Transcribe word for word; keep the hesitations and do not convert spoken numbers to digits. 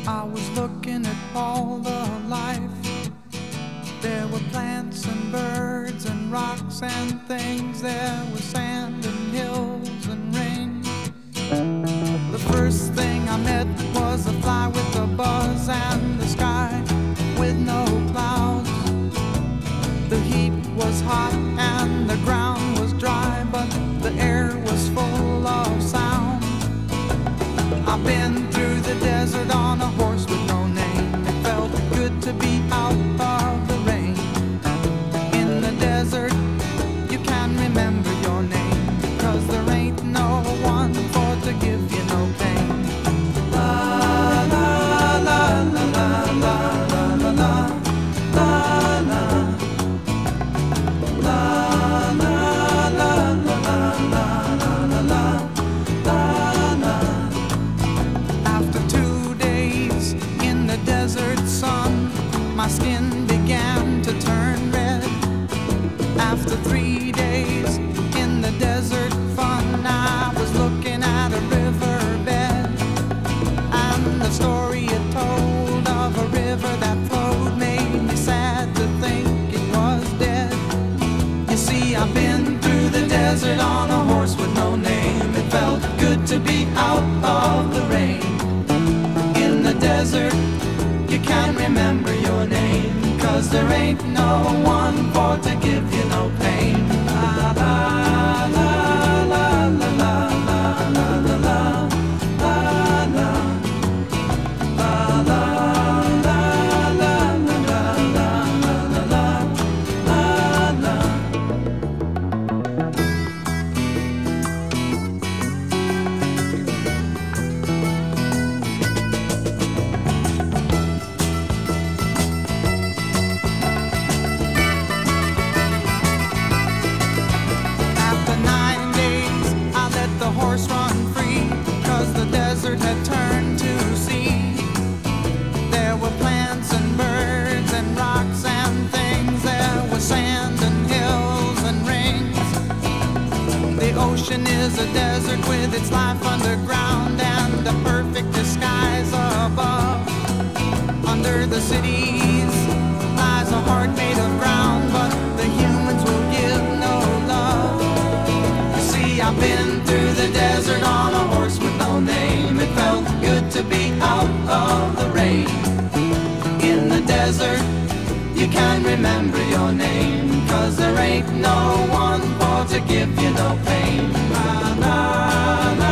I was looking at all the life. There were plants and birds and rocks and things. There was sand and hills and rain. The first thing I met was a fly with a buzz and the sky with no clouds. The heat was hot and the ground was dry, but the air was full of sound. I've been through the desert on a horse with no name. It felt good to be out of the rain. In the desert, you can remember your name, 'cause there ain't no one for to give you no pain. La la la la la la la la la la la la la la la la la. After two days in the desert sun, my skin began to turn red. After three days in the desert fun, I was looking at a riverbed, and the story it told of a river that flowed made me sad to think it was dead. You see, I've been through the desert on a horse with no name. It felt good to be out of the rain. In the desert, you can't remember your name, 'cause there ain't no one for to give you no pain. La la la la la la la la la la la la la la la la la la la. After nine days, I let the horse run free, 'cause the desert had turned to sea. There were plants and birds and rocks and things. There was sand and hills and rings. The ocean is a desert with its life underground and a perfect disguise above. Under the cities lies a heart made of ground, but the humans will give no love. You see, I've been through the desert on a horse with no name. It felt good to be out of the rain. In the desert, you can't remember your name, 'cause there ain't no one for to give you no pain. La la la.